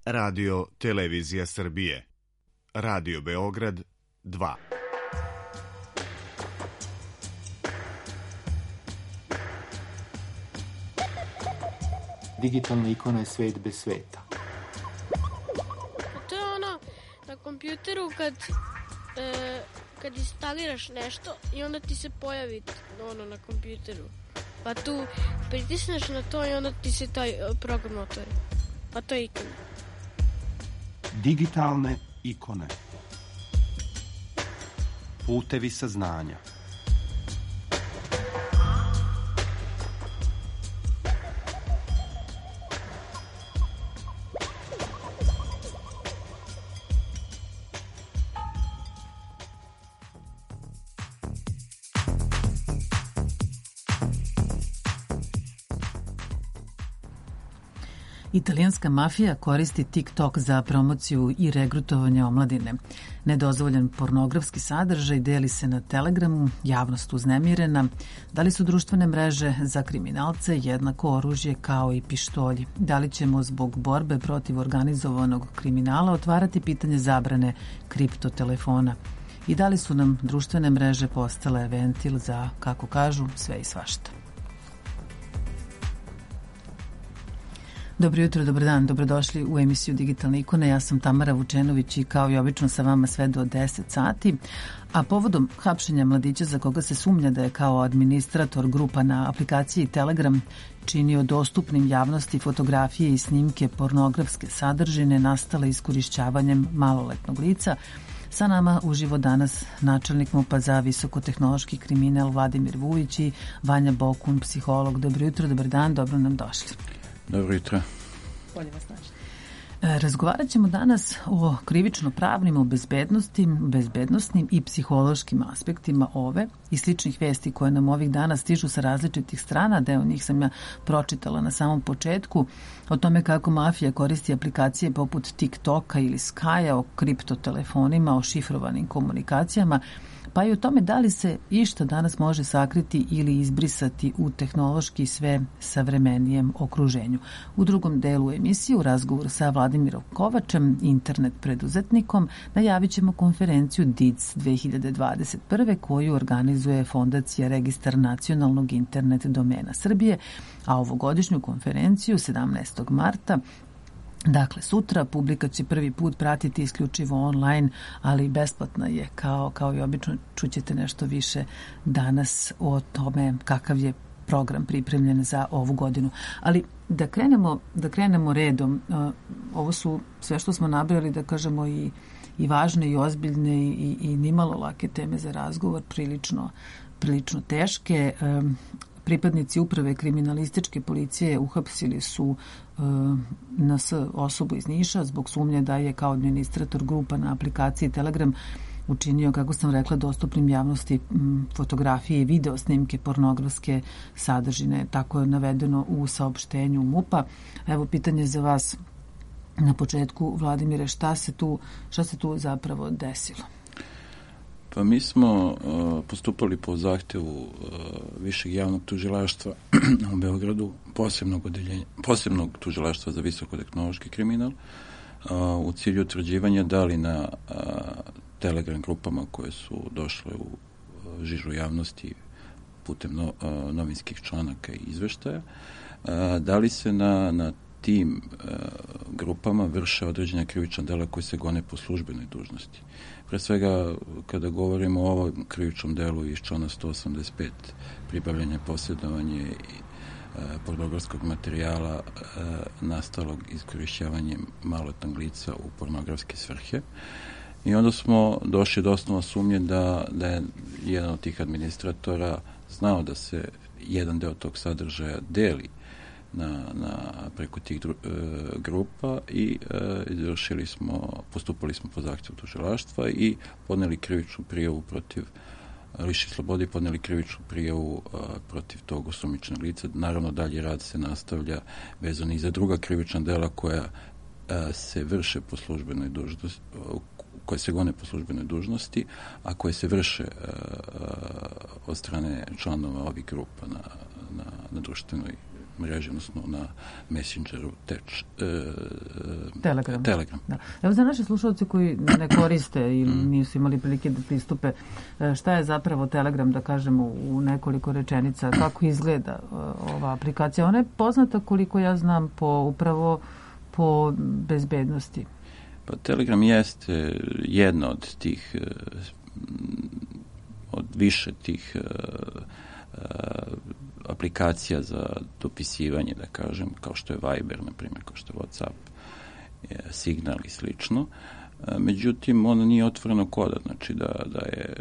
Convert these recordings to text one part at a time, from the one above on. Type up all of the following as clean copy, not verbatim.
Radio Televizija Srbije. Radio Beograd 2. Digitalna ikona je svet bez sveta. To je ono na kompjuteru kad instaliraš nešto i onda ti se pojavi ono na kompjuteru. Pa tu pritisneš na to i onda ti se taj program otvori. Pa to je ikona. Digitalne ikone. Putevi saznanja. Italijanska mafija koristi TikTok za promociju i regrutovanje omladine. Nedozvoljen pornografski sadržaj deli se na Telegramu, javnost uznemirena. Da li su društvene mreže za kriminalce jednako oružje kao i pištolji? Da li ćemo zbog borbe protiv organizovanog kriminala otvarati pitanje zabrane kriptotelefona? I da li su nam društvene mreže postale ventil za, kako kažu, sve i svašta? Dobro jutro, dobar dan, dobrodošli u emisiju Digitalne ikone. Ja sam Tamara Vučenović i kao i obično sa vama sve do 10 sati. A povodom hapšenja mladića za koga se sumnja da je kao administrator grupa na aplikaciji Telegram činio dostupnim javnosti fotografije i snimke pornografske sadržine nastale iskorišćavanjem maloletnog lica, sa nama uživo danas načelnik MUP-a za visokotehnološki kriminal Vladimir Vujić i Vanja Bokun, psiholog. Dobro jutro, dobar dan, dobro nam došli. Dobro jutro. Bolje vas našli. Razgovarat ćemo danas o krivično-pravnim, o bezbednostnim i psihološkim aspektima ove i sličnih vesti koje nam ovih dana stižu sa različitih strana. Deo njih sam ja pročitala na samom početku, o tome kako mafija koristi aplikacije poput TikToka ili Skya, o kriptotelefonima, o šifrovanim komunikacijama, pa i o tome da li se išta danas može sakriti ili izbrisati u tehnološki sve savremenijem okruženju. U drugom delu emisije, u razgovoru sa Vladimirom Kovačem, internet preduzetnikom, najavit ćemo konferenciju DIDS 2021. koju organizuje Fondacija Registar nacionalnog internet domena Srbije, a ovogodišnju konferenciju 17. marta, dakle, sutra, publika će prvi put pratiti isključivo online, ali besplatna je, kao i obično. Čućete nešto više danas o tome kakav je program pripremljen za ovu godinu. Ali da krenemo redom, ovo su sve što smo nabrali, da kažemo, i važne i ozbiljne i nimalo lake teme za razgovor, prilično teške. Pripadnici uprave kriminalističke policije uhapsili su NS osobu iz Niša zbog sumnje da je kao administrator grupa na aplikaciji Telegram učinio, kako sam rekla, dostupnim javnosti fotografije i video snimke pornografske sadržine. Tako je navedeno u saopštenju MUP-a. Evo pitanje za vas na početku, Vladimire, šta se tu zapravo desilo? Pa mi smo postupali po zahtevu Višeg javnog tužilaštva u Beogradu, posebnog tužilaštva za visokotehnološki kriminal, u cilju utvrđivanja da li na Telegram grupama koje su došle u žižu javnosti putem novinskih članaka i izveštaja, da li se na tim grupama vrše određena krivična dela koje se gone po službenoj dužnosti. Pre svega, kada govorimo o ovom krivičnom delu iz člana 185, pribavljanje, posjedovanje pornografskog materijala nastalog iskorišćavanjem maloletnog lica u pornografske svrhe. I onda smo došli do osnova sumnje da je jedan od tih administratora znao da se jedan deo tog sadržaja deli preko tih grupa i postupali smo po zahtjevu tužilaštva i podneli krivičnu prijavu protiv liši slobode, podneli krivičnu prijavu protiv tog osumnjičenog lica. Naravno, dalje rad se nastavlja vezano i za druga krivična dela koja se vrše po službenoj dužnosti, koje se gone po službenoj dužnosti, a koje se vrše od strane članova ovih grupa na društvenoj mreži, odnosno na Messengeru Telegram. Da. Evo za naše slušalce koji ne koriste ili nisu imali prilike da pristupe, šta je zapravo Telegram, da kažemo u nekoliko rečenica, kako izgleda ova aplikacija? Ona je poznata, koliko ja znam, upravo po bezbednosti. Pa Telegram jeste jedna od tih, od više tih aplikacija za dopisivanje, da kažem, kao što je Viber, na primjer, kao što je WhatsApp, Signal i slično. Međutim, ona nije otvoreno koda, znači da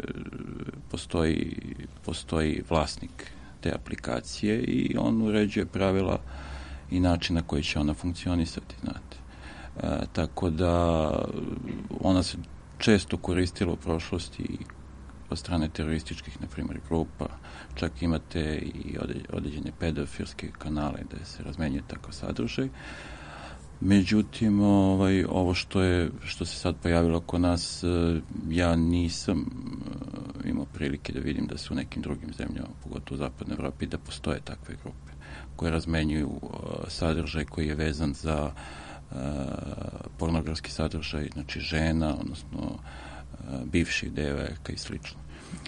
postoji vlasnik te aplikacije i on uređuje pravila i način na koji će ona funkcionisati, znate. Tako da ona se često koristila u prošlosti od strane terorističkih, na primjer, grupa. Čak imate i određene pedofilske kanale gde se razmenjuje takav sadržaj. Međutim, ovo što se sad pojavilo kod nas, ja nisam imao prilike da vidim da su u nekim drugim zemljama, pogotovo u zapadnoj Evropi, da postoje takve grupe koje razmenjuju sadržaj koji je vezan za pornografski sadržaj, znači žena, odnosno bivših devojaka i slično.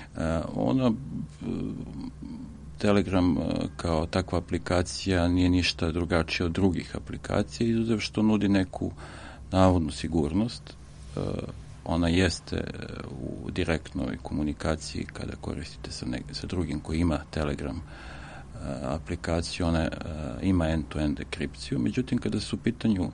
Telegram kao takva aplikacija nije ništa drugačija od drugih aplikacija, izuzev što nudi neku navodnu sigurnost. Ona jeste u direktnoj komunikaciji kada koristite sa drugim koji ima Telegram aplikaciju, ona ima end-to-end dekripciju, međutim kada su u pitanju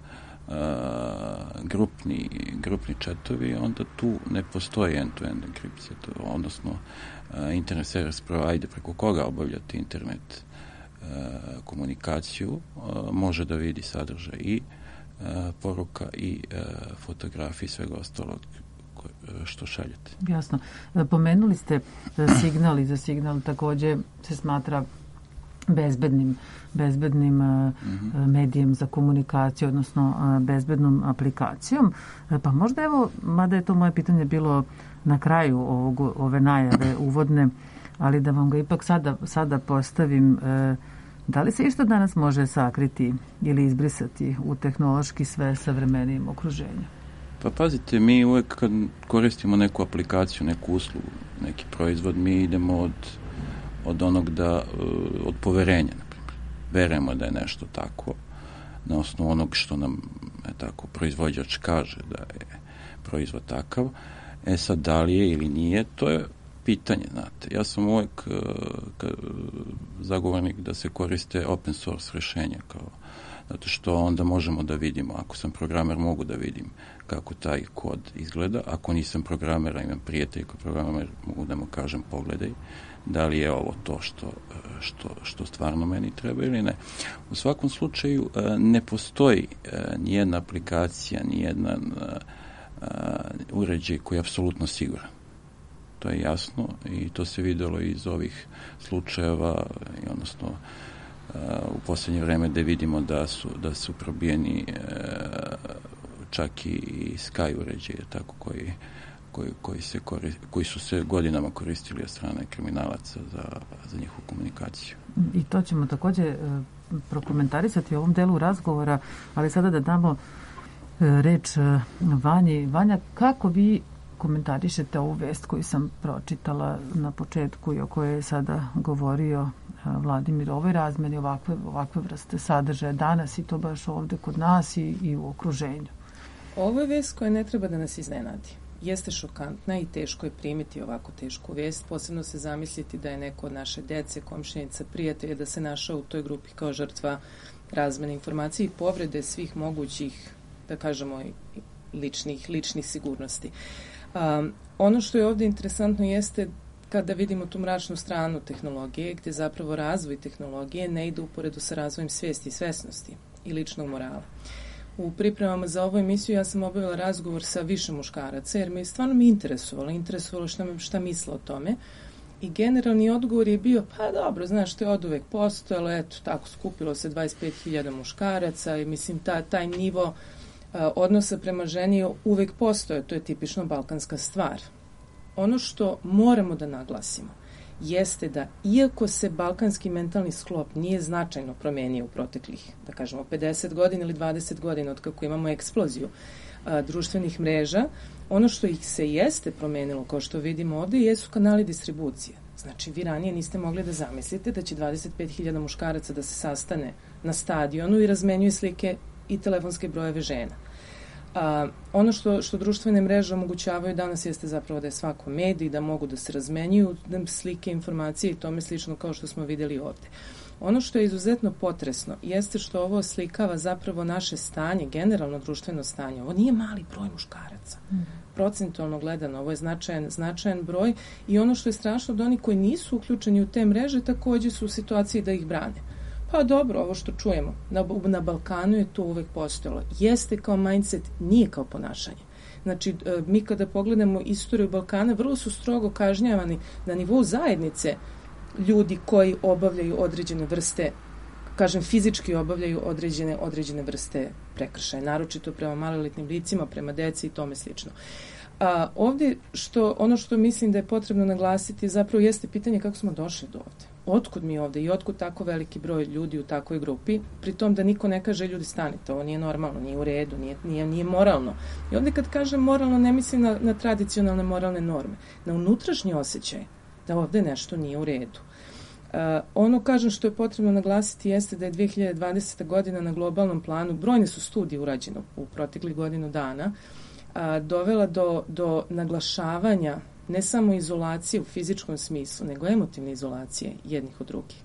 grupni čatovi, onda tu ne postoji end-to-end dekripcija, odnosno internet service provider preko koga obavljati internet komunikaciju može da vidi sadržaj i poruka i fotografije i svega ostalog što šaljete. Jasno. Pomenuli ste Signal i za Signal takođe se smatra bezbednim medijem za komunikaciju, odnosno bezbednom aplikacijom. Pa možda evo, mada je to moje pitanje bilo na kraju ove najave uvodne, ali da vam ga ipak sada postavim, da li se išta danas može sakriti ili izbrisati u tehnološki sve savremenijim okruženju? Pa pazite, mi uvek kad koristimo neku aplikaciju, neku uslugu, neki proizvod, mi idemo od onog od poverenja, na primjer. Verujemo da je nešto tako, na osnovu onog što nam proizvođač kaže da je proizvod takav. Sad, da li je ili nije, to je pitanje, znate. Ja sam uvek zagovornik da se koriste open source rešenja, zato što onda možemo da vidimo, ako sam programer mogu da vidim kako taj kod izgleda, ako nisam programer, a imam prijatelj koji programer, mogu da mu kažem pogledaj, da li je ovo to što stvarno meni treba ili ne. U svakom slučaju ne postoji nijedna aplikacija, nijedan uređaj koji je apsolutno siguran. To je jasno i to se videlo iz ovih slučajeva, odnosno u posljednje vreme da vidimo da su probijeni čak i Sky uređaje, tako koji su se godinama koristili od strane kriminalaca za njihovu komunikaciju. I to ćemo takođe prokomentarisati u ovom delu razgovora, ali sada da damo reč Vanji. Vanja, kako vi komentarišete ovu vest koju sam pročitala na početku i o kojoj je sada govorio Vladimir, ovoj razmeni ovakve vrste sadržaja danas i to baš ovde kod nas i u okruženju? Ovo je vest koja ne treba da nas iznenadi. Jeste šokantna i teško je primiti ovako tešku vest, posebno se zamisliti da je neko od naše dece, komšinica, prijatelja, da se našao u toj grupi kao žrtva razmene informacije i povrede svih mogućih, da kažemo, ličnih sigurnosti. Ono što je ovdje interesantno jeste kada vidimo tu mračnu stranu tehnologije, gdje zapravo razvoj tehnologije ne ide uporedu sa razvojem svijesti i svesnosti i ličnog morala. U pripremama za ovu emisiju ja sam obavila razgovor sa više muškaraca, jer stvarno mi interesovalo šta misle o tome. I generalni odgovor je bio, pa dobro, znaš, to je od uvek postojalo, eto, tako, skupilo se 25.000 muškaraca i mislim, taj nivo odnosa prema ženi je uvek postojao, to je tipično balkanska stvar. Ono što moramo da naglasimo jeste da, iako se balkanski mentalni sklop nije značajno promenio u proteklih, da kažemo, 50 godina ili 20 godina od kako imamo eksploziju društvenih mreža, ono što ih se jeste promenilo, kao što vidimo ovde, jesu kanali distribucije. Znači, vi ranije niste mogli da zamislite da će 25.000 muškaraca da se sastane na stadionu i razmenjuje slike i telefonske brojeve žena. Ono što društvene mreže omogućavaju danas jeste zapravo da je svako medij, da mogu da se razmenjuju slike, informacije i tome slično kao što smo videli ovde. Ono što je izuzetno potresno jeste što ovo slikava zapravo naše stanje, generalno društveno stanje. Ovo nije mali broj muškaraca. Procentualno gledano, ovo je značajan broj i ono što je strašno da oni koji nisu uključeni u te mreže takođe su u situaciji da ih brane. Pa dobro, ovo što čujemo, na Balkanu je to uvek postojalo. Jeste kao mindset, nije kao ponašanje. Znači, mi kada pogledamo istoriju Balkana, vrlo su strogo kažnjavani na nivou zajednice ljudi koji obavljaju određene vrste, kažem, fizički obavljaju određene vrste prekršaja, naročito prema maloletnim licima, prema deci i tome slično. Ovde, ono što mislim da je potrebno naglasiti zapravo jeste pitanje kako smo došli do ovde. Otkud mi ovde i otkud tako veliki broj ljudi u takvoj grupi, pri tom da niko ne kaže ljudi stanite, ovo nije normalno, nije u redu, nije moralno. I ovde kad kažem moralno ne mislim na tradicionalne moralne norme, na unutrašnji osjećaj da ovde nešto nije u redu. Ono, kažem, što je potrebno naglasiti jeste da je 2020. godina na globalnom planu, brojne su studije urađene u proteklih godinu dana, dovela do naglašavanja ne samo izolacije u fizičkom smislu, nego emotivne izolacije jednih od drugih.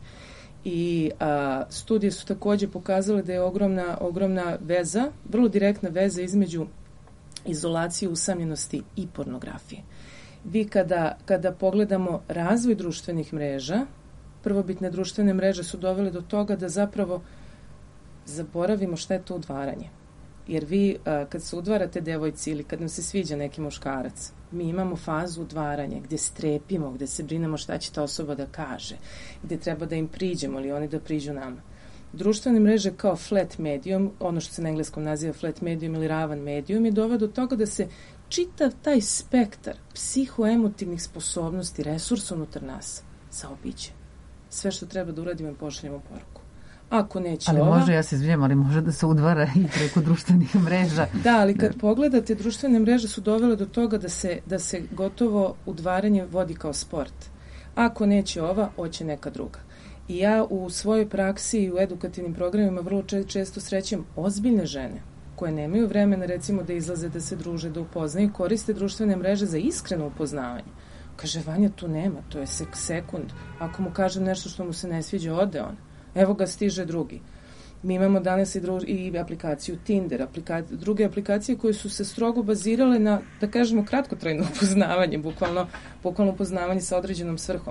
I studije su takođe pokazale da je ogromna veza, vrlo direktna veza između izolacije, usamljenosti i pornografije. Vi kada pogledamo razvoj društvenih mreža, prvobitne društvene mreže su dovele do toga da zapravo zaboravimo šta je to udvaranje. Jer vi kad se udvarate devojci ili kad nam se sviđa neki muškarac, mi imamo fazu udvaranja gdje strepimo, gdje se brinemo šta će ta osoba da kaže, gdje treba da im priđemo ili oni da priđu nama. Društvene mreže kao flat medium, ono što se na engleskom naziva flat medium ili ravan medium, je doveo do toga da se čitav taj spektar psihoemotivnih sposobnosti, resursa unutar nas zaobiđe. Sve što treba da uradimo i pošaljemo poruku. Ako neće ali može, ja se izvinjam, ali može da se udvara i preko društvenih mreža. Da, ali kad pogledate, društvene mreže su dovele do toga da se gotovo udvaranje vodi kao sport. Ako neće ova, hoće neka druga. I ja u svojoj praksi i u edukativnim programima vrlo često srećem ozbiljne žene koje nemaju vremena, recimo, da izlaze, da se druže, da upoznaju, koriste društvene mreže za iskreno upoznavanje. Kaže, Vanja, tu nema, to je sekund. Ako mu kažem nešto što mu se ne sviđa, ode on. Evo ga, stiže drugi. Mi imamo danas i aplikaciju Tinder, druge aplikacije koje su se strogo bazirale na, da kažemo, kratkotrajno upoznavanje, bukvalno upoznavanje sa određenom svrhom.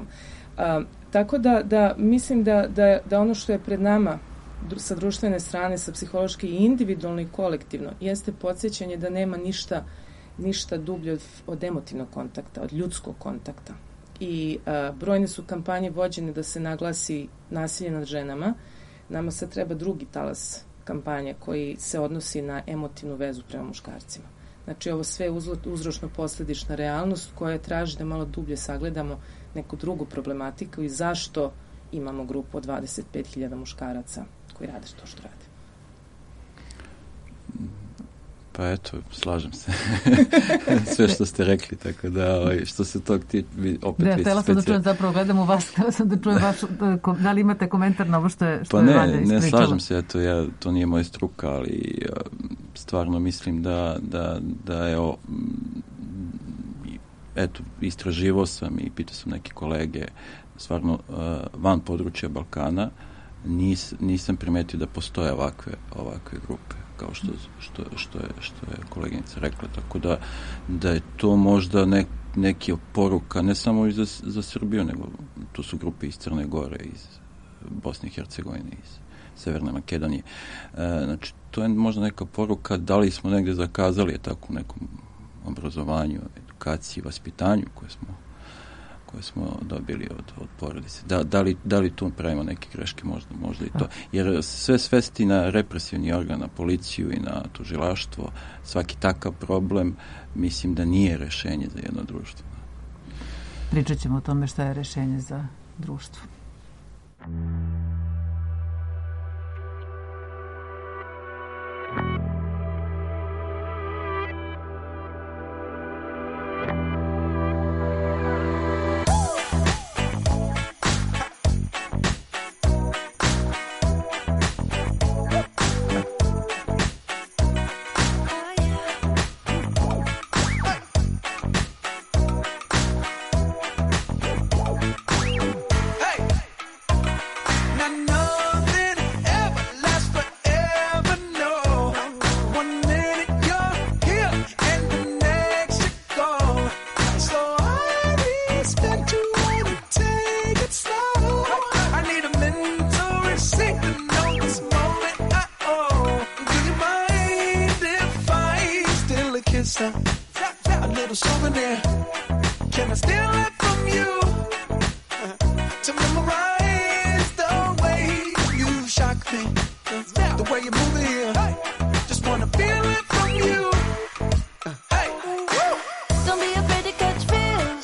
Tako da mislim da ono što je pred nama sa društvene strane, sa psihološki i individualno i kolektivno, jeste podsjećanje da nema ništa dublje od emotivnog kontakta, od ljudskog kontakta. I brojne su kampanje vođene da se naglasi nasilje nad ženama. Nama sad treba drugi talas kampanje koji se odnosi na emotivnu vezu prema muškarcima. Znači, ovo sve je uzročno-posledična realnost koja traži da malo dublje sagledamo neku drugu problematiku i zašto imamo grupu od 25.000 muškaraca koji rade to što rade. Pa eto, slažem se. Sve što ste rekli, tako da što se tog opet... Da, htjela sam da čujem, zapravo gledam u vas, htjela sam da čujem vaš, da li imate komentar na ovo što je pa Vanja ispričala? Ne, slažem se, eto, to nije moja struka, ali stvarno mislim da je eto, istraživao sam i pitao sam neke kolege, stvarno van područja Balkana, nisam primetio da postoje ovakve grupe, kao što je koleginica rekla, tako da je to možda neki poruka, ne samo i za Srbiju, nego to su grupe iz Crne Gore, iz Bosne i Hercegovine, iz Severne Makedonije. Znači, to je možda neka poruka, da li smo negdje zakazali je tako u nekom obrazovanju, edukaciji, vaspitanju koje smo dobili od porodice. Da li tu pravimo neke greške, možda i to. Jer sve svesti na represivni organ, na policiju i na tužilaštvo, svaki takav problem, mislim da nije rešenje za jedno društvo. pričat ćemo o tome šta je rešenje za društvo. A little souvenir. Can I steal it from you to memorize the way you shock me, the way you move it here? Just wanna feel it from you. Hey, don't be afraid to catch feels.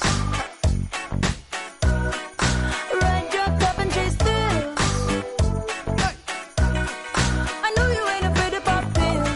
Ride your cup and chase thrills. I know you ain't afraid to pop pills.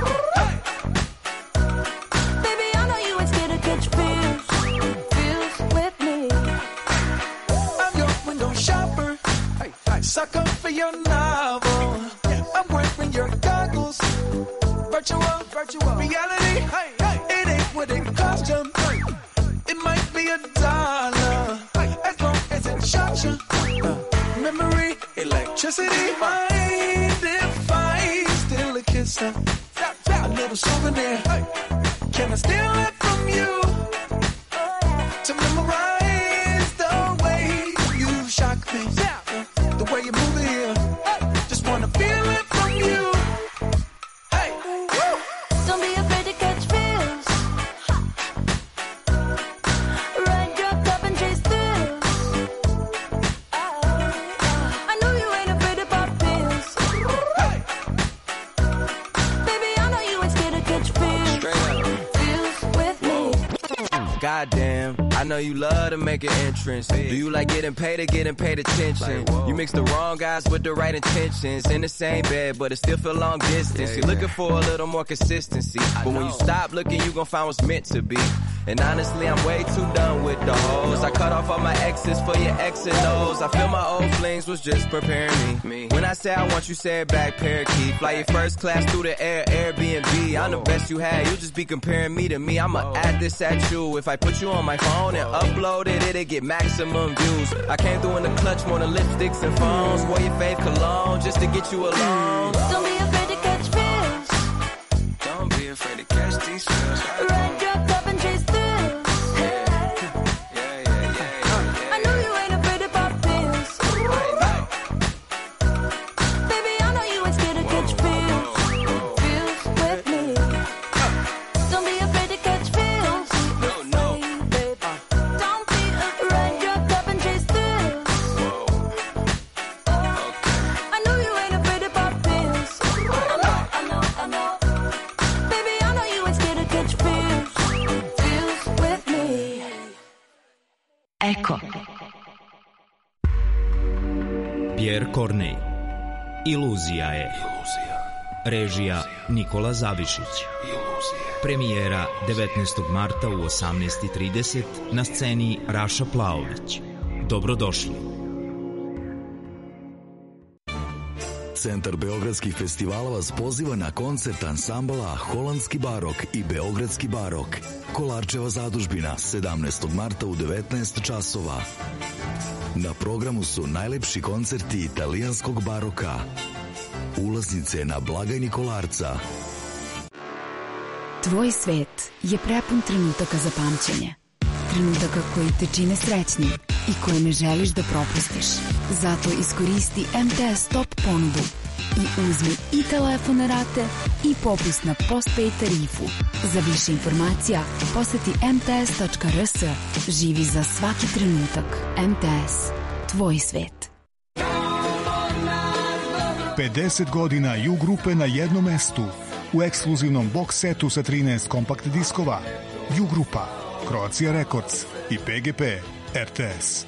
Baby, I know you ain't scared to catch feels. Feels with me. I'm your window shopper, sucker for your novel. I'm wearing your goggles. Virtual reality. It ain't what it cost you. It might be $1 as long as it shocks you. Memory, electricity. Mind if I steal a kiss? A little souvenir. Can I steal it from you to memorize the way you shock me, the way you move it here? Just wanna feel it from you. Hey, Don't be afraid to catch feels. Ride your cup and chase thrills. I know you ain't afraid to pop pills. Baby, I know you ain't scared to catch feels. Feels with me. Goddamn, I know you love to make an entrance. Do you like getting paid or getting paid attention? You mix the wrong guys with the right intentions. In the same bed, but it still feel long distance. You're looking for a little more consistency. But when you stop looking, you gon' find what's meant to be. And honestly, I'm way too done with the hoes. I cut off all my exes for your X and O's. I feel my old flings was just preparing me. When I say I want you, say it back, parakeet. Fly your first class through the air, Airbnb. I'm the best you had, you just be comparing me to me. I'ma add this at you. If I put you on my phone and upload it, it'll get maximum views. I came through in the clutch more than lipsticks and phones. Wore your fave cologne just to get you alone. Don't be afraid to catch feels. Don't be afraid to catch these feels. Ride your cup and chase thrills. I know you ain't afraid to pop pills. Baby, I know you ain't scared to catch feels. Feels with me. Don't be afraid to catch feels. No. Don't be ride your cup and chase thrills. I know you ain't afraid to pop pills. I know. Baby, I know you ain't scared to catch feels. Feels with me. Eko. Pierre Corneille. Iluzija je. Režija Nikola Zavišić. Premijera 19. marta u 18:30 na sceni Raša Plaović. Dobrodošli. Centar beogradskih festivala vas poziva na koncert ansambala Holandski barok i Beogradski barok. Kolarčeva zadužbina 17. marta u 19 časova. Na programu su najlepši koncerti italijanskog baroka. Ulaznice na blagajni Kolarca. Tvoj svet je prepun trenutaka za pamćenje. Trenutaka koji te čine srećnim i koje ne želiš da propustiš. Zato iskoristi MTS Top ponudu i uzmi i telefone rate i popust na postpaid tarifu. Za više informacija poseti mts.rs. Živi za svaki trenutak. MTS. Tvoj svet. 50 godina U grupe na jednom mestu. U ekskluzivnom box setu sa 13 kompakt diskova. U grupa, Croatia Records i PGP. RTS.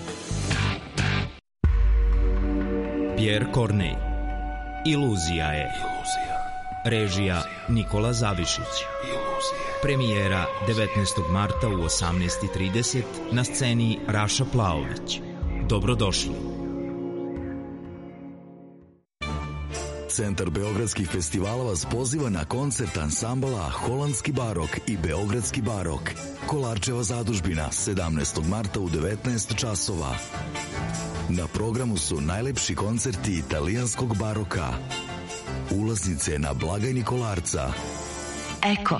Pierre Corneille. Iluzija je. Režija Nikola Zavišić. Premijera 19. marta u 18:30 na sceni Raša Plaović. Dobrodošli. Centar beogradskih festivala vas poziva na koncert ansambala Holandski barok i Beogradski barok. Kolarčeva zadužbina 17. marta u 19 časova. Na programu su najlepši koncerti italijanskog baroka. Ulaznice na blagajni Kolarca. Eko.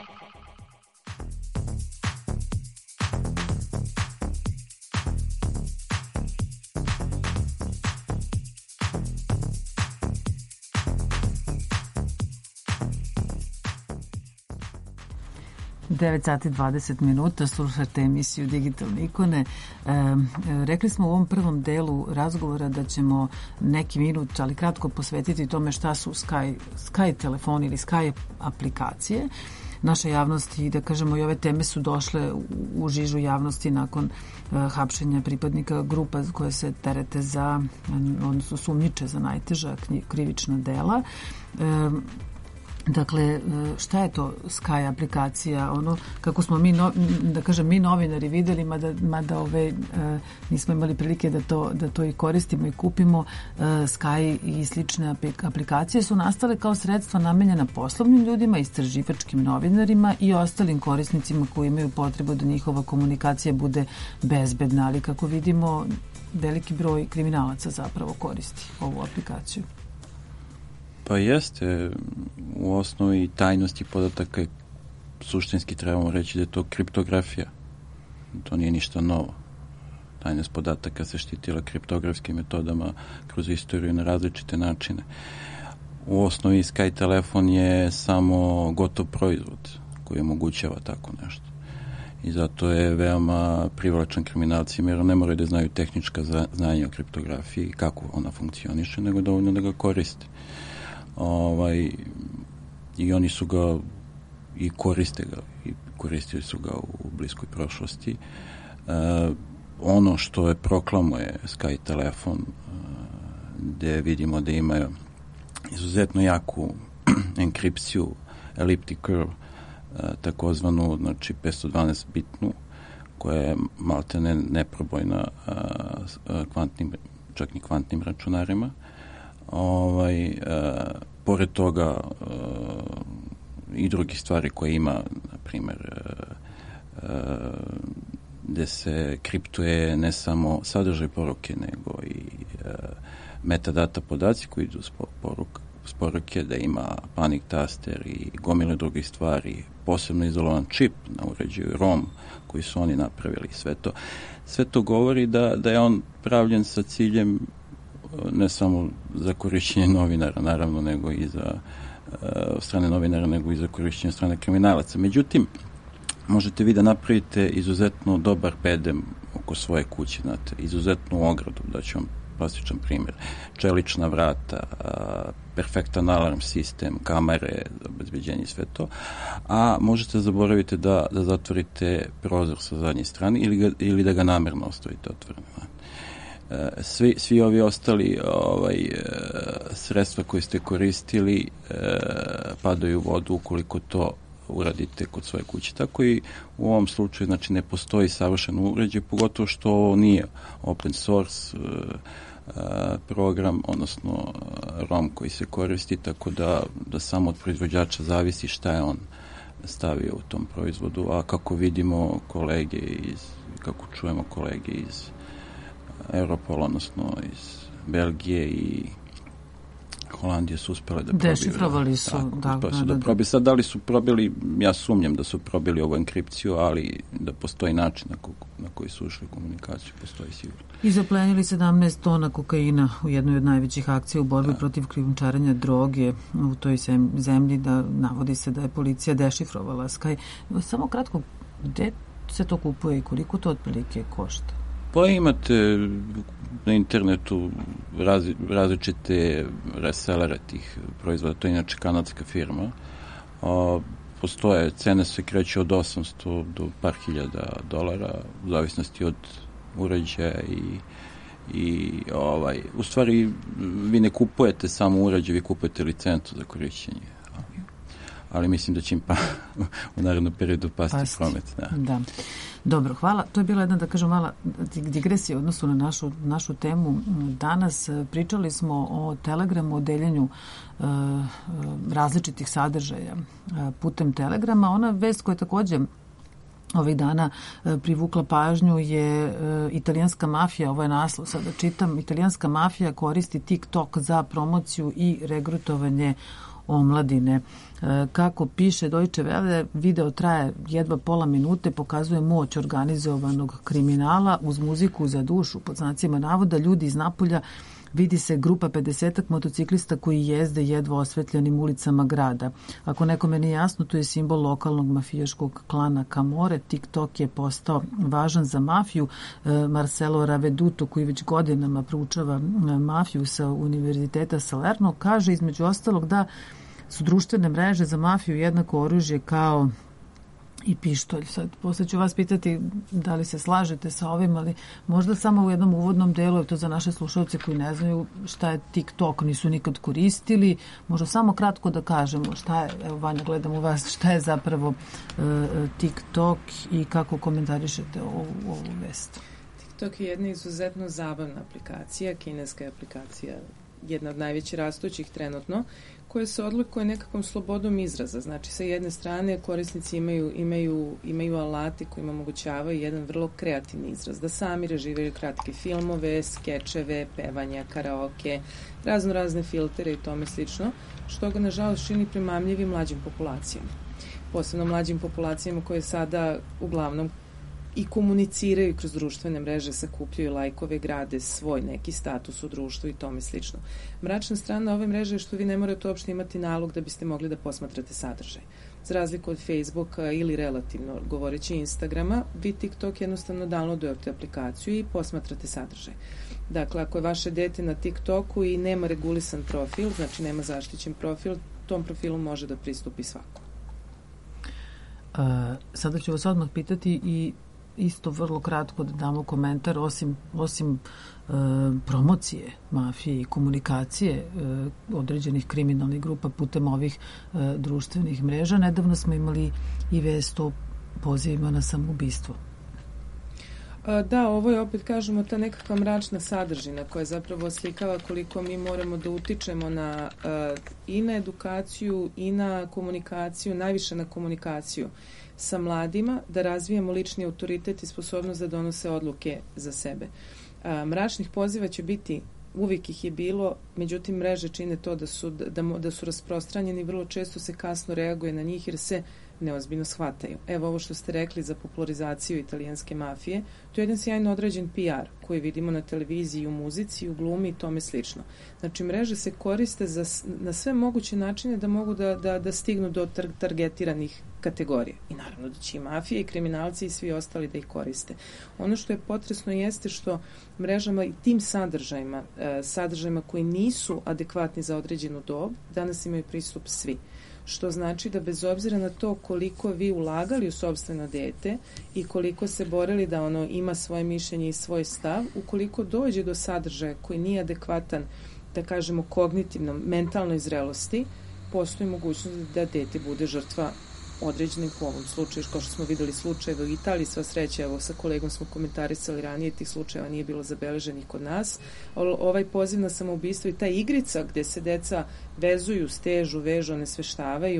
Devet sati 20 minuta, slušate emisiju Digitalne ikone. Rekli smo u ovom prvom delu razgovora da ćemo neki minut, ali kratko posvetiti tome šta su Sky telefoni ili Sky aplikacije. Naša javnost i da kažemo i ove teme su došle u žižu javnosti nakon hapšenja pripadnika grupa koje se terete za, odnosno sumnjiče za najteža krivična dela. Dakle, šta je to Sky aplikacija? Ono, kako smo mi, da kažem, mi novinari videli, mada nismo imali prilike da to i koristimo i kupimo, Sky i slične aplikacije su nastale kao sredstva namenjena poslovnim ljudima, istraživačkim novinarima i ostalim korisnicima koji imaju potrebu da njihova komunikacija bude bezbedna, ali kako vidimo, veliki broj kriminalaca zapravo koristi ovu aplikaciju. Pa jeste, u osnovi tajnosti podataka je suštinski trebamo reći da je to kriptografija. To nije ništa novo. Tajnost podataka se štitila kriptografskim metodama kroz istoriju na različite načine. U osnovi Sky telefon je samo gotov proizvod koji omogućava tako nešto. I zato je veoma privlačan kriminalcima, jer ne moraju da znaju tehnička znanja o kriptografiji, kako ona funkcioniše, nego dovoljno da ga koriste. I oni su ga i koriste ga i koristili su ga u bliskoj prošlosti. Ono što je proklamuje Sky telefon, gde vidimo da imaju izuzetno jaku enkripciju elliptic curve, takozvanu, znači 512 bitnu, koja je maltene neprobojna čak ni kvantnim računarima. Pored toga i drugih stvari koje ima, na primjer, gde se kriptuje ne samo sadržaj poruke, nego i metadata podaci koji idu s poruke, da ima panic taster i gomile drugih stvari, posebno izolovan čip na uređaju ROM koji su oni napravili. Sve to govori da je on pravljen sa ciljem ne samo za korišćenje novinara, naravno, nego i za strane novinara, nego i za korišćenje strane kriminalaca. Međutim, možete vi da napravite izuzetno dobar bedem oko svoje kuće, znate, izuzetnu ogradu, da ću vam plastičan primjer, čelična vrata, perfektan alarm sistem, kamere za obezbeđenje i sve to, a možete zaboraviti da zatvorite prozor sa zadnje strane ili da ga namerno ostavite otvoreno. Svi ovi ostali sredstva koje ste koristili padaju u vodu ukoliko to uradite kod svoje kuće. Tako i u ovom slučaju, znači, ne postoji savršen uređaj, pogotovo što nije open source program, odnosno ROM koji se koristi, tako da samo od proizvođača zavisi šta je on stavio u tom proizvodu, a kako vidimo kako čujemo kolege iz Europola, odnosno iz Belgije i Holandije su uspjele da probiju. Dešifrovali su. Sad, da li su probili, ja sumnjam da su probili ovu enkripciju, ali da postoji način na koji su ušli u komunikaciju, postoji sigurno. I zaplenili 17 tona kokaina u jednoj od najvećih akcija u borbi protiv krijumčarenja droge u toj zemlji, da navodi se da je policija dešifrovala Sky. Samo kratko, gde se to kupuje i koliko to otprilike košta? Pa imate na internetu različite resellere tih proizvoda, to je inače kanadska firma. postoje, cene se kreću od 800 do par hiljada dolara, u zavisnosti od uređaja i u stvari vi ne kupujete samo uređaj, vi kupujete licencu za korišćenje. Ali mislim da će im u narednom periodu pasti promet. Da. Dobro, hvala. To je bila jedna, da kažem, mala digresija u odnosu na našu temu. Danas pričali smo o Telegramu, o deljenju različitih sadržaja putem Telegrama. Ona vest koja je takođe ovih dana privukla pažnju je italijanska mafija, ovo je naslov, sada čitam, italijanska mafija koristi TikTok za promociju i regrutovanje omladine. Kako piše Deutsche Welle, video traje jedva pola minute, pokazuje moć organizovanog kriminala uz muziku za dušu, pod znacima navoda, ljudi iz Napulja, vidi se grupa 50-ak motociklista koji jezde jedva osvetljenim ulicama grada. Ako nekome nije jasno, to je simbol lokalnog mafijaškog klana Camorre. TikTok je postao važan za mafiju. Marcelo Raveduto, koji već godinama proučava mafiju sa Univerziteta Salerno, kaže između ostalog da su društvene mreže za mafiju jednako oružje kao i pištolj. Sad, posle ću vas pitati da li se slažete sa ovim, ali možda samo u jednom uvodnom delu, je to za naše slušalce koji ne znaju šta je TikTok, nisu nikad koristili, možda samo kratko da kažemo šta je, evo Vanja, gledam u vas, šta je zapravo TikTok i kako komentarišete ovu vest? TikTok je jedna izuzetno zabavna aplikacija, kineska je aplikacija, jedna od najvećih rastućih trenutno, koje se odlikuje nekakvom slobodom izraza. Znači, sa jedne strane korisnici imaju alati koji im omogućavaju jedan vrlo kreativni izraz, da sami režiraju kratke filmove, skečeve, pevanja, karaoke, razne filtere i tome slično, što ga nažalost čini primamljivim mlađim populacijama. Posebno mlađim populacijama koje sada uglavnom i komuniciraju kroz društvene mreže, sakupljaju lajkove, grade svoj neki status u društvu i tome slično. Mračna strana ove mreže je što vi ne morate uopšte imati nalog da biste mogli da posmatrate sadržaj. Za razliku od Facebooka ili relativno govoreći Instagrama, vi TikTok jednostavno downloadujete aplikaciju i posmatrate sadržaj. Dakle, ako je vaše dete na TikToku i nema regulisan profil, znači nema zaštićen profil, tom profilu može da pristupi svako. Sada ću vas odmah pitati i isto vrlo kratko da damo komentar, osim promocije mafije i komunikacije određenih kriminalnih grupa putem ovih društvenih mreža. Nedavno smo imali i vest o pozivima na samoubistvo. Da, ovo je, opet kažemo, ta nekakva mračna sadržina koja zapravo oslikava koliko mi moramo da utičemo i na edukaciju i na komunikaciju, najviše na komunikaciju sa mladima, da razvijamo lični autoritet i sposobnost da donose odluke za sebe. Mračnih poziva će biti, uvijek ih je bilo, međutim mreže čine to da su rasprostranjeni, vrlo često se kasno reaguje na njih jer se neozbiljno shvataju. Evo ovo što ste rekli za popularizaciju italijanske mafije, to je jedan sjajno određen PR koji vidimo na televiziji, u muzici, u glumi i tome slično. Znači, mreže se koriste na sve moguće načine da mogu da stignu do targetiranih kategorija. I naravno da će i mafije, i kriminalci i svi ostali da ih koriste. Ono što je potresno jeste što mrežama i tim sadržajima koji nisu adekvatni za određenu dob, danas imaju pristup svi. Što znači da bez obzira na to koliko vi ulagali u sopstveno dete i koliko se borili da ono ima svoje mišljenje i svoj stav, ukoliko dođe do sadržaja koji nije adekvatan, da kažemo, kognitivnom, mentalnoj zrelosti, postoji mogućnost da dete bude žrtva određenih, u ovom slučaju, kao što smo videli slučajeve u Italiji, sva sreća, evo sa kolegom smo komentarisali ranije, tih slučajeva nije bilo zabeleženih kod nas. Ovaj poziv na samoubistvo i ta igrica gde se deca vezuju, stežu, vežu, onesveštavaju,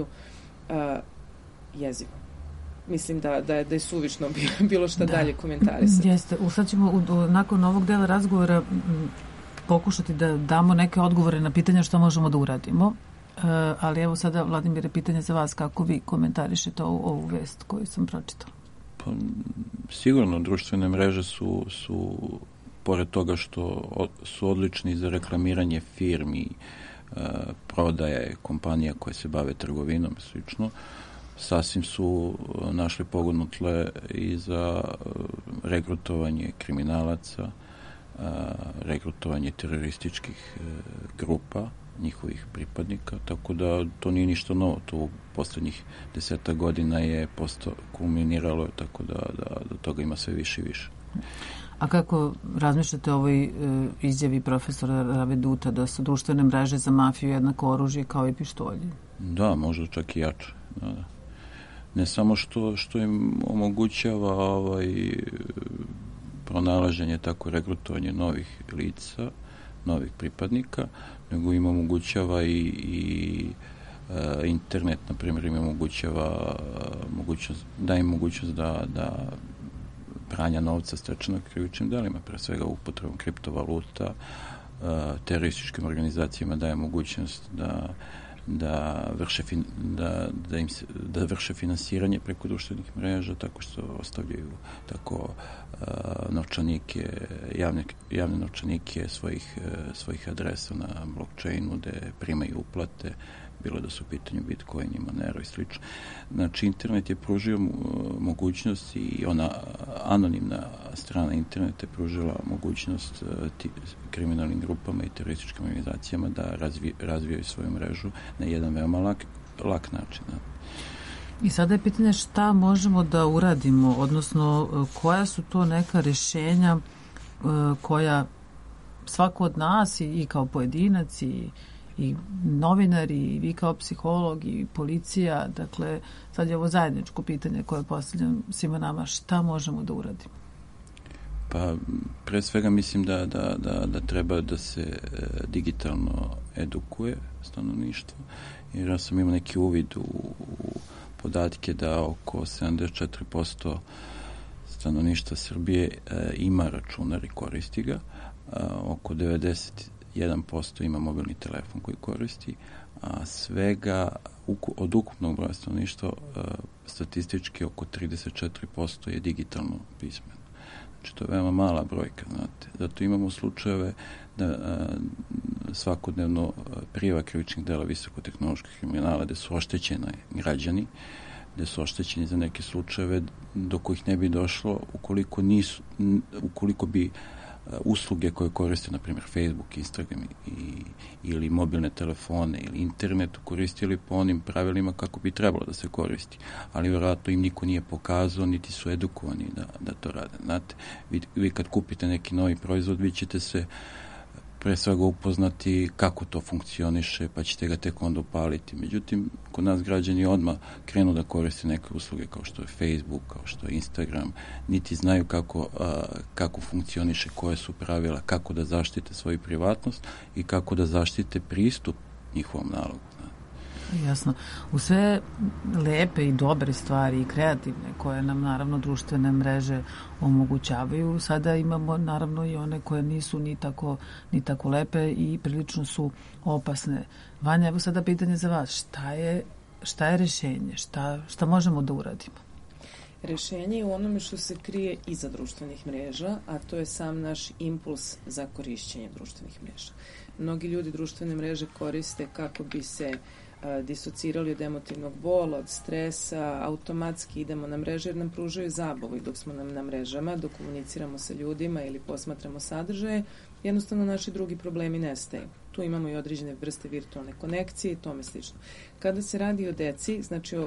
jezivo. Mislim da je suvišno bilo šta dalje komentarisati. Jeste. Sad ćemo nakon ovog dela razgovora pokušati da damo neke odgovore na pitanja što možemo da uradimo. Ali evo sada, Vladimire, pitanje za vas, kako vi komentarišete ovu vest koju sam pročitala? Pa, sigurno, društvene mreže su pored toga što su odlični za reklamiranje firmi, prodaje kompanija koje se bave trgovinom i slično, sasvim su našli pogodno tle i za regrutovanje kriminalaca, regrutovanje terorističkih grupa, njihovih pripadnika, tako da to nije ništa novo. To u posljednjih 10 godina je kulminiralo, tako da toga ima sve više i više. A kako razmišljate o ovoj izjavi profesora Raveduta da su društvene mreže za mafiju jednako oružje kao i pištolji? Da, možda čak i jače. Da. Ne samo što im omogućava pronalaženje, tako regrutovanje novih lica, novih pripadnika, nego im omogućava i internet, na primjer, im omogućava mogućnost da pranja novca stečenog krivičnim delima, pre svega upotrebom kriptovaluta, terorističkim organizacijama daje mogućnost da vrše finansiranje preko društvenih mreža, tako što ostavljaju tako novčanike, javne novčanike svojih adresa na blockchainu gde primaju uplate, bilo da su u pitanju Bitcoin i Monero i slično. Znači, internet je pružio mogućnost i ona anonimna strana interneta je pružila mogućnost kriminalnim grupama i terorističkim organizacijama da razvijaju svoju mrežu na jedan veoma lak način. I sada je pitanje šta možemo da uradimo, odnosno koja su to neka rješenja koja svako od nas i kao pojedinac i novinari, i vi kao psiholog, i policija, dakle, sad je ovo zajedničko pitanje koje postavljam svima nama, šta možemo da uradimo? Pa, pre svega mislim da treba da se digitalno edukuje stanovništvo, jer ja sam imao neki uvid u podatke da oko 74% stanovništva Srbije ima računar i koristi ga, oko 91% ima mobilni telefon koji koristi, a svega od ukupnog broja stanovništva statistički oko 34% je digitalno pismeno. Znači, to je veoma mala brojka, znate. Zato imamo slučajeve da svakodnevno prijava krivičnih dela visokotehnoloških kriminala gde su oštećeni građani, gde su oštećeni za neke slučajeve do kojih ne bi došlo ukoliko bi usluge koje koriste, na primjer Facebook, Instagram ili mobilne telefone ili internet koristili po onim pravilima kako bi trebalo da se koristi. Ali vjerojatno im niko nije pokazao, niti su edukovani da to rade. Znate, vi kad kupite neki novi proizvod, vi ćete se pre svega upoznati kako to funkcioniše, pa ćete ga tek onda upaliti. Međutim, kod nas građani odmah krenu da koriste neke usluge kao što je Facebook, kao što je Instagram, niti znaju kako funkcioniše, koje su pravila, kako da zaštite svoju privatnost i kako da zaštite pristup njihovom nalogu. Jasno. U sve lepe i dobre stvari i kreativne koje nam naravno društvene mreže omogućavaju, sada imamo naravno i one koje nisu ni tako lepe i prilično su opasne. Vanja, evo sada pitanje za vas. Šta je rješenje? Šta možemo da uradimo? Rješenje je u onome što se krije iza društvenih mreža, a to je sam naš impuls za korišćenje društvenih mreža. Mnogi ljudi društvene mreže koriste kako bi se disocirali od emotivnog bola, od stresa, automatski idemo na mreže jer nam pružaju zabavu i dok smo na mrežama, dok komuniciramo sa ljudima ili posmatramo sadržaje, jednostavno naši drugi problemi nestaju. Tu imamo i određene vrste virtualne konekcije i tome slično. Kada se radi o deci, znači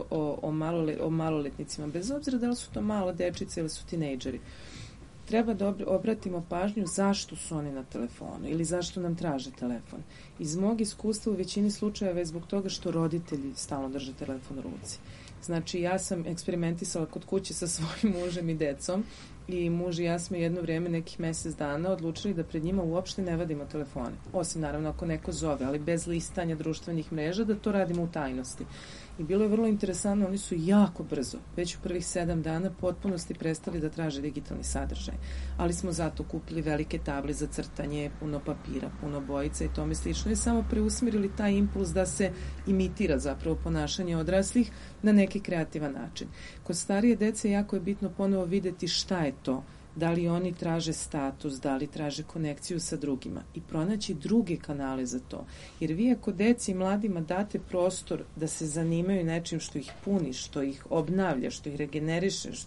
o maloletnicima, bez obzira da li su to mala dečice ili su tinejdžeri, treba da obratimo pažnju zašto su oni na telefonu ili zašto nam traže telefon. Iz mog iskustva u većini slučajeva je zbog toga što roditelji stalno drže telefon u ruci. Znači, ja sam eksperimentisala kod kuće sa svojim mužem i decom i muž i ja smo jedno vrijeme, nekih mjesec dana, odlučili da pred njima uopšte ne vadimo telefone. Osim, naravno, ako neko zove, ali bez listanja društvenih mreža, da to radimo u tajnosti. I bilo je vrlo interesantno, oni su jako brzo, već u prvih 7 dana potpunosti prestali da traže digitalni sadržaj. Ali smo zato kupili velike table za crtanje, puno papira, puno bojica i tome slično i samo preusmjerili taj impuls da se imitira zapravo ponašanje odraslih na neki kreativan način. Kod starije dece jako je bitno ponovo vidjeti šta je to. Da li oni traže status, da li traže konekciju sa drugima i pronaći druge kanale za to. Jer vi ako deci i mladima date prostor da se zanimaju nečim što ih puni, što ih obnavlja, što ih regeneriše, što im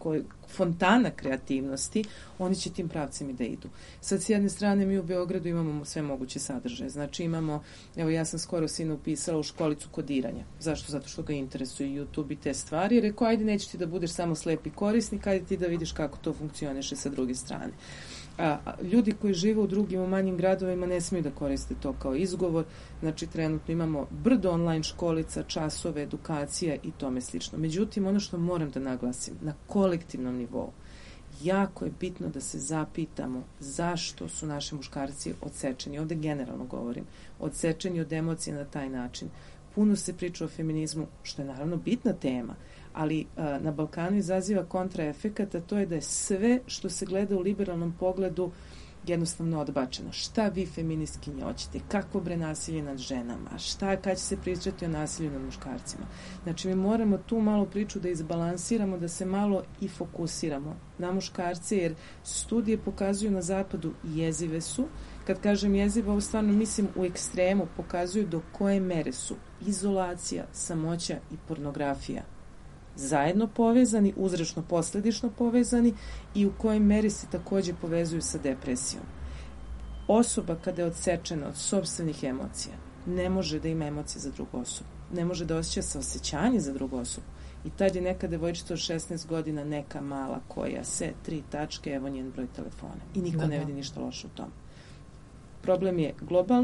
fontana kreativnosti, oni će tim pravcima i da idu. Sad, s jedne strane, mi u Beogradu imamo sve moguće sadržaje. Znači, imamo, evo, ja sam skoro sina upisala u školicu kodiranja. Zašto? Zato što ga interesuje YouTube i te stvari. Rekao, ajde, neće ti da budeš samo slepi korisnik, ajde ti da vidiš kako to funkcioniše sa druge strane. Ljudi koji žive u drugim, u manjim gradovima ne smiju da koriste to kao izgovor. Znači, trenutno imamo brdo online školica, časove, edukacija i tome slično. Međutim, ono što moram da naglasim, na kolektivnom nivou, jako je bitno da se zapitamo zašto su naši muškarci odsečeni. Ovde generalno govorim, odsečeni od emocije na taj način. Puno se priča o feminizmu, što je naravno bitna tema, ali na Balkanu izaziva kontraefekat, a to je da je sve što se gleda u liberalnom pogledu jednostavno odbačeno. Šta vi feministkinje hoćete? Kakvo bre nasilje nad ženama? Kad će se pričati o nasilju nad muškarcima? Znači, mi moramo tu malo priču da izbalansiramo, da se malo i fokusiramo na muškarce, jer studije pokazuju na zapadu jezive su. Kad kažem jezive, ovo stvarno mislim u ekstremu, pokazuju do koje mere su izolacija, samoća i pornografija zajedno povezani, uzročno posledično povezani i u kojoj meri se takođe povezuju sa depresijom. Osoba kada je odsečena od sopstvenih emocija ne može da ima emocije za drugu osobu, ne može da osjeća saosećanje za drugu osobu. I tad je neka devojčica od 16 godina, neka mala koja se 3 tačke, evo njen broj telefona. I niko ne vidi ništa loše u tome. Problem je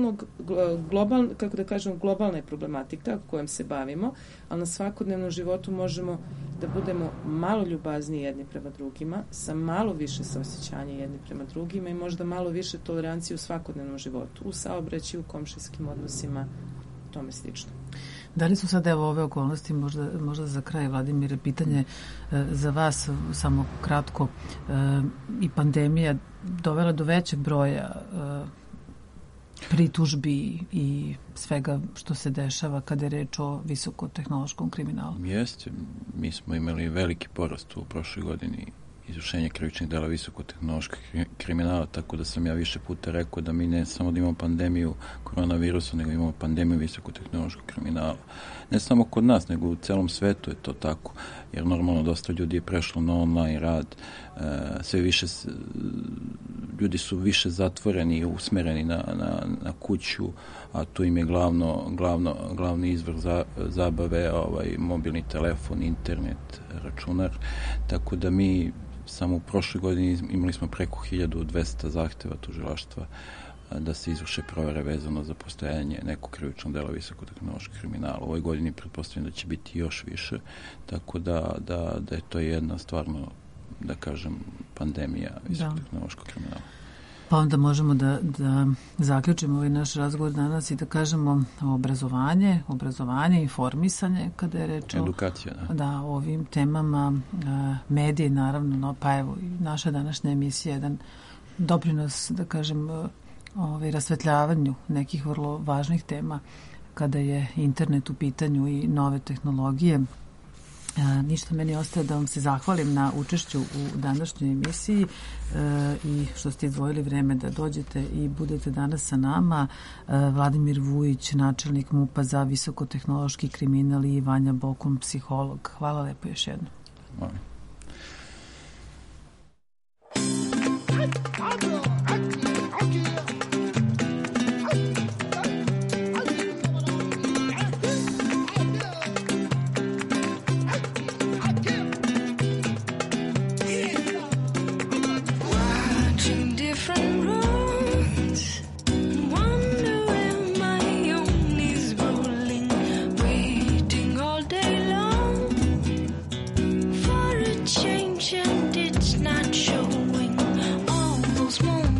globalna je problematika kojom se bavimo, ali na svakodnevnom životu možemo da budemo malo ljubazniji jedni prema drugima, sa malo više saosećanja jedni prema drugima i možda malo više tolerancije u svakodnevnom životu, u saobraćaju, u komšijskim odnosima, tome slično. Da li su sad evo ove okolnosti, možda za kraj, Vladimire, pitanje za vas, samo kratko, i dovela do većeg broja pritužbi i svega što se dešava kada je reč o visokotehnološkom kriminalu? Jeste. Mi smo imali veliki porast u prošloj godini izvršenje krivičnih dela visokotehnološkog kriminala, tako da sam ja više puta rekao da mi ne samo da imamo pandemiju koronavirusa, nego imamo pandemiju visokotehnološkog kriminala. Ne samo kod nas, nego u celom svetu je to tako, jer normalno dosta ljudi je prešlo na online rad, sve više ljudi su više zatvoreni i usmereni na kuću, a tu im je glavni izvor zabave mobilni telefon, internet, računar, tako da mi samo u prošloj godini imali smo preko 1200 zahteva tužilaštva da se izvrše provere vezano za postojanje nekog krivičnog dela visokotehnološkog kriminala. U ovoj godini pretpostavljam da će biti još više, tako da je to jedna stvarno, da kažem, pandemija visokotehnološkog kriminala. Pa onda možemo da zaključimo ovaj naš razgovor danas i da kažemo obrazovanje, informisanje, kada je reč o edukacija, o ovim temama, mediji, naravno, pa evo i naša današnja emisija je jedan doprinos, da kažem, rasvetljavanju nekih vrlo važnih tema kada je internet u pitanju i nove tehnologije. Ništa meni ostaje da vam se zahvalim na učešću u današnjoj emisiji i što ste izdvojili vreme da dođete i budete danas sa nama. Vladimir Vujić, načelnik MUP-a za visokotehnološki kriminal i Vanja Bokum, psiholog. Hvala lepo još jednom. Hvala. Change and it's not showing all those moments.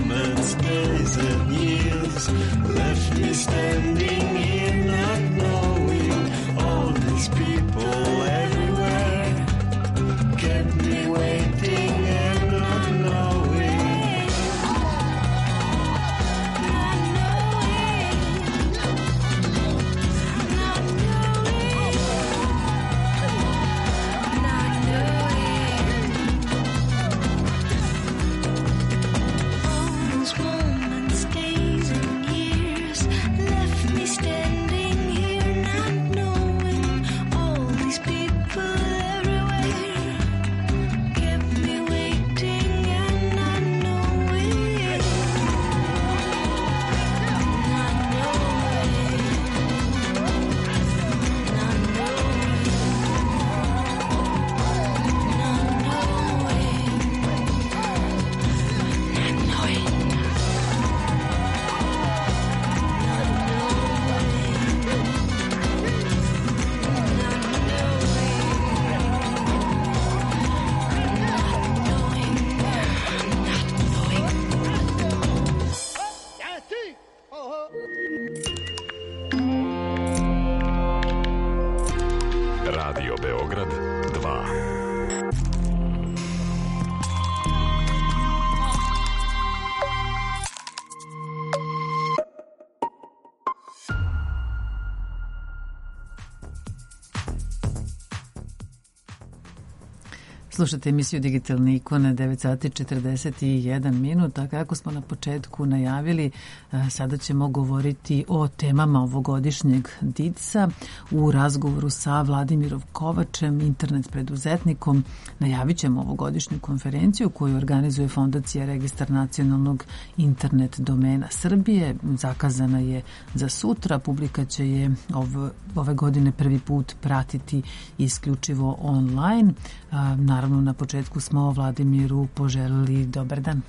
moments, days and years left me standing here not knowing all these people everywhere kept me waiting and not knowing. Radio Beograd 2. Slušate emisiju Digitalne ikone, 9 sati 41 minut, a kako smo na početku najavili, sada ćemo govoriti o temama ovogodišnjeg DIDS-a u razgovoru sa Vladimirom Kovačem, internet preduzetnikom. Najavit ćemo ovogodišnju konferenciju koju organizuje Fondacija Registar nacionalnog internet domena Srbije. Zakazana je za sutra, publika će je ove godine prvi put pratiti isključivo online. Naravno, na početku smo Vladimiru poželili dobar dan.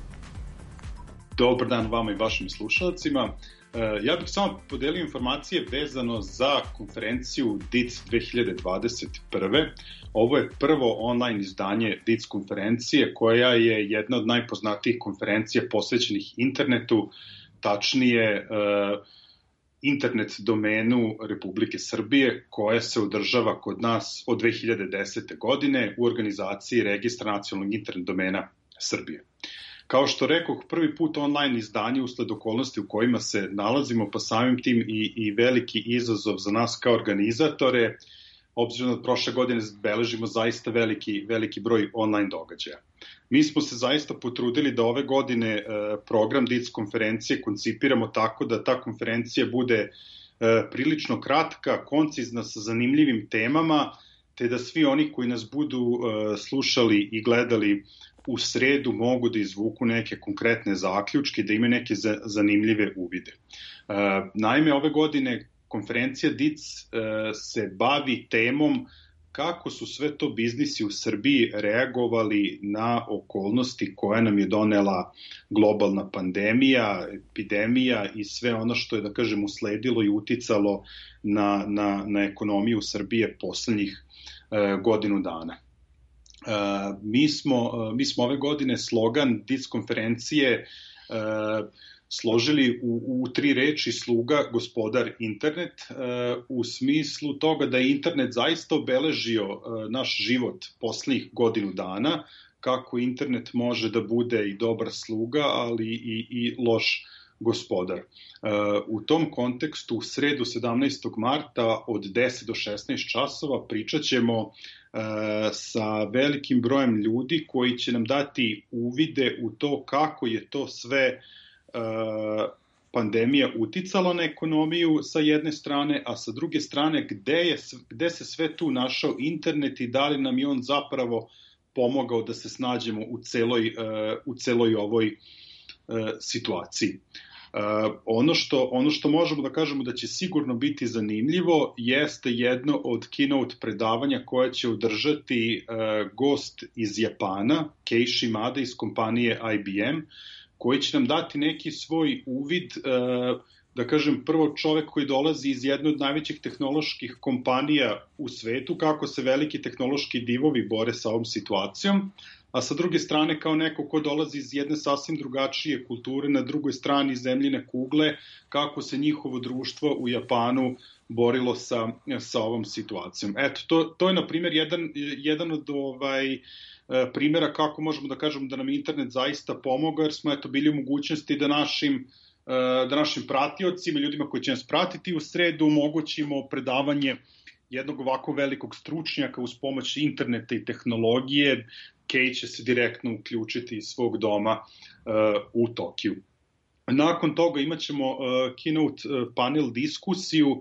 Dobar dan vama i vašim slušalcima. Ja bih samo podelio informacije vezano za konferenciju DIDS 2021. Ovo je prvo online izdanje DIDS konferencije koja je jedna od najpoznatijih konferencija posvećenih internetu, tačnije internet domenu Republike Srbije koja se održava kod nas od 2010. godine u organizaciji Registra nacionalnog internet domena Srbije. Kao što rekoh, prvi put online izdanje usled okolnosti u kojima se nalazimo, pa samim tim i veliki izazov za nas kao organizatore, obzirom da prošle godine beležimo zaista veliki broj online događaja. Mi smo se zaista potrudili da ove godine program DIDS konferencije koncipiramo tako da ta konferencija bude prilično kratka, koncizna, sa zanimljivim temama, te da svi oni koji nas budu slušali i gledali u sredu mogu da izvuku neke konkretne zaključke, da imaju neke zanimljive uvide. Naime, ove godine konferencija DIDS se bavi temom kako su sve to biznisi u Srbiji reagovali na okolnosti koja nam je donela globalna pandemija, epidemija i sve ono što je, da kažem, usledilo i uticalo na ekonomiju Srbije poslednjih godinu dana. Mi smo ove godine slogan DIDS konferencije složili u 3 reči: sluga, gospodar, internet, u smislu toga da je internet zaista obeležio naš život poslednjih godinu dana, kako internet može da bude i dobar sluga, ali i loš gospodar. U tom kontekstu u sredu 17. marta od 10 do 16 časova pričat ćemo sa velikim brojem ljudi koji će nam dati uvide u to kako je to sve pandemija uticala na ekonomiju sa jedne strane, a sa druge strane gde se sve tu našao internet i da li nam je on zapravo pomogao da se snađemo u celoj ovoj situaciji. Ono što možemo da kažemo da će sigurno biti zanimljivo jeste jedno od keynote predavanja koje će održati gost iz Japana, Kei Shimada iz kompanije IBM, koji će nam dati neki svoj uvid, da kažem, prvo čovek koji dolazi iz jedne od najvećih tehnoloških kompanija u svetu, kako se veliki tehnološki divovi bore sa ovom situacijom, a sa druge strane kao neko ko dolazi iz jedne sasvim drugačije kulture, na drugoj strani zemljine kugle, kako se njihovo društvo u Japanu borilo sa ovom situacijom. Eto, to je, na primjer, jedan od primjera kako možemo da kažemo da nam internet zaista pomogao, jer smo bili u mogućnosti da našim pratiocima, ljudima koji će nas pratiti u sredu, omogućimo predavanje jednog ovako velikog stručnjaka uz pomoć interneta i tehnologije. Kei će se direktno uključiti iz svog doma u Tokiju. Nakon toga imat ćemo keynote panel diskusiju,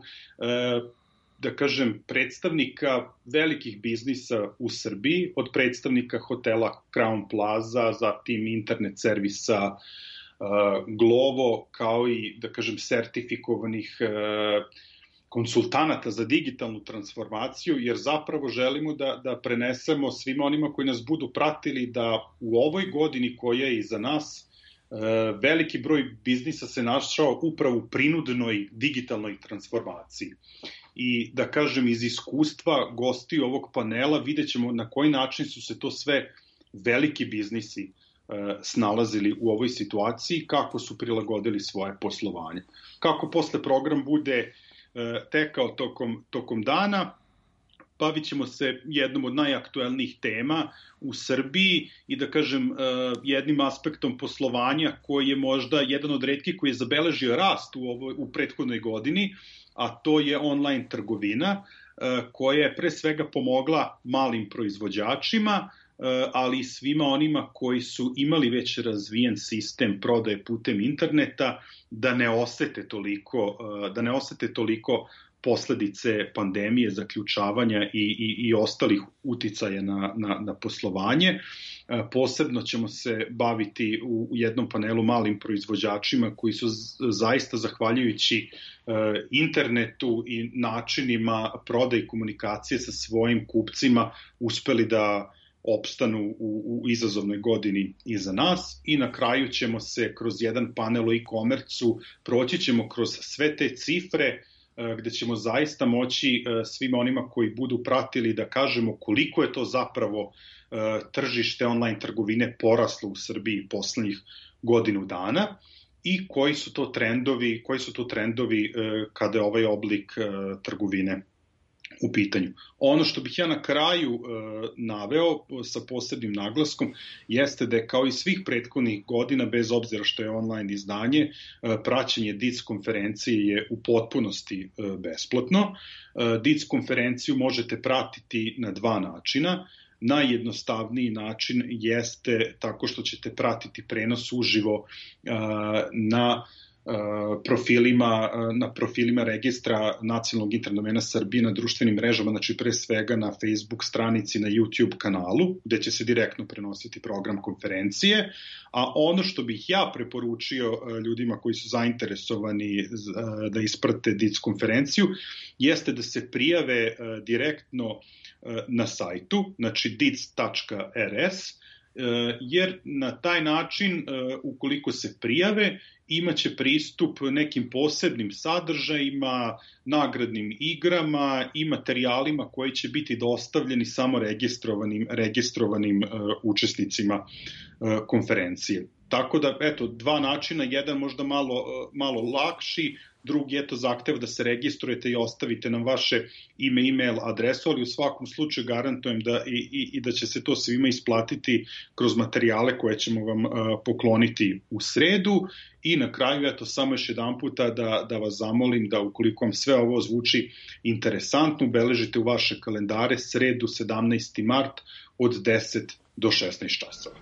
da kažem, predstavnika velikih biznisa u Srbiji, od predstavnika hotela Crown Plaza, zatim internet servisa Glovo, kao i, da kažem, sertifikovanih konsultanata za digitalnu transformaciju, jer zapravo želimo da prenesemo svima onima koji nas budu pratili da u ovoj godini koja je iza nas veliki broj biznisa se našao upravo u prinudnoj digitalnoj transformaciji. I da kažem, iz iskustva gostiju ovog panela vidjet ćemo na koji način su se to sve veliki biznisi snalazili u ovoj situaciji, kako su prilagodili svoje poslovanje. Kako posle program bude tekao tokom dana, bavit ćemo se jednom od najaktuelnijih tema u Srbiji i, da kažem, jednim aspektom poslovanja koji je možda jedan od retkih koji je zabeležio rast u prethodnoj godini, a to je online trgovina, koja je pre svega pomogla malim proizvođačima, ali i svima onima koji su imali već razvijen sistem prodaje putem interneta, da ne osete toliko posledice pandemije, zaključavanja i ostalih uticaja na poslovanje. Posebno ćemo se baviti u jednom panelu malim proizvođačima koji su zaista, zahvaljujući internetu i načinima prodaje i komunikacije sa svojim kupcima, uspeli da opstanu u izazovnoj godini iza nas. I na kraju ćemo se kroz jedan panel o e-komercu proći ćemo kroz sve te cifre, gde ćemo zaista moći svima onima koji budu pratili da kažemo koliko je to zapravo tržište online trgovine poraslo u Srbiji poslednjih godinu dana i koji su to trendovi kada je ovaj oblik trgovine u pitanju. Ono što bih ja na kraju naveo sa posebnim naglaskom jeste da je, kao i svih prethodnih godina, bez obzira što je online izdanje, praćenje DIC konferencije je u potpunosti besplatno. DIC konferenciju možete pratiti na dva načina. Najjednostavniji način jeste tako što ćete pratiti prenos uživo na profilima registra Nacionalnog internet domena Srbije na društvenim mrežama, znači pre svega na Facebook stranici, na YouTube kanalu, gde će se direktno prenositi program konferencije. A ono što bih ja preporučio ljudima koji su zainteresovani da isprate DIC konferenciju, jeste da se prijave direktno na sajtu, znači dic.rs, jer na taj način, ukoliko se prijave, imaće pristup nekim posebnim sadržajima, nagradnim igrama i materijalima koji će biti dostavljeni samo registrovanim učesnicima konferencije. Tako da, eto, dva načina, jedan možda malo lakši, drugi zahteva da se registrujete i ostavite nam vaše ime, e-mail adresu, ali u svakom slučaju garantujem da će se to svima isplatiti kroz materijale koje ćemo vam pokloniti u sredu. I na kraju, samo još jedan puta da vas zamolim da, ukoliko vam sve ovo zvuči interesantno, beležite u vaše kalendare sredu 17. mart od 10 do 16 časova.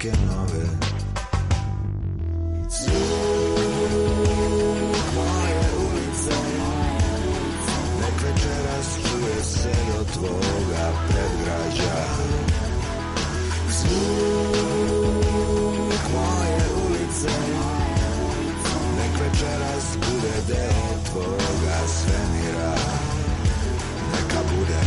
neke nove. Zvuk moje ulice, nek večeras čuje se do tvoga predgrađa. Zvuk moje ulice, nek večeras bude deo tvoga svemira. Neka bude.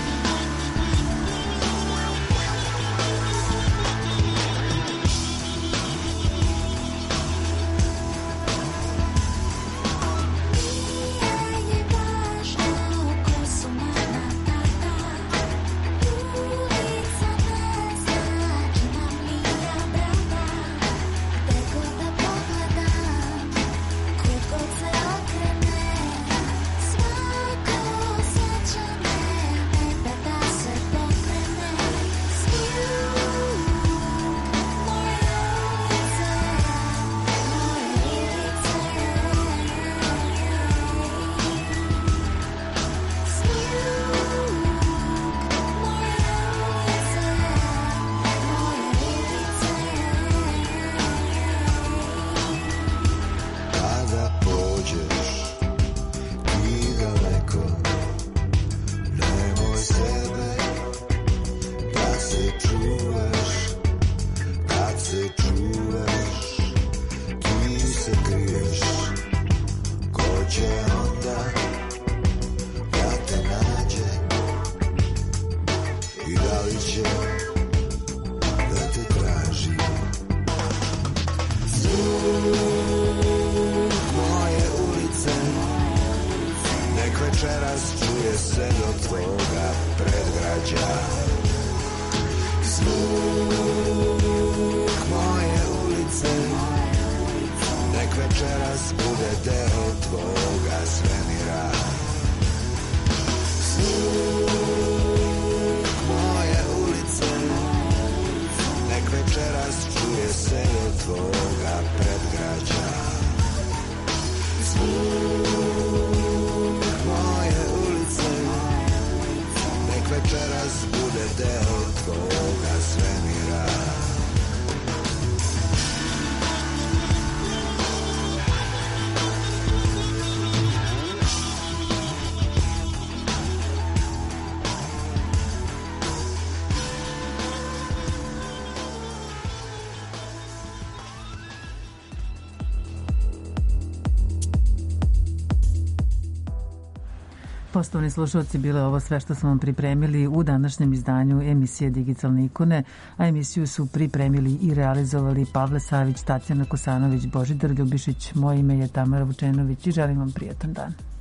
Poštovani slušalci, bilo je ovo sve što smo vam pripremili u današnjem izdanju emisije Digitalne ikone, a emisiju su pripremili i realizovali Pavle Savić, Tatjana Kosanović, Božidar Ljubišić, moje ime je Tamara Vučenović i želim vam prijatan dan.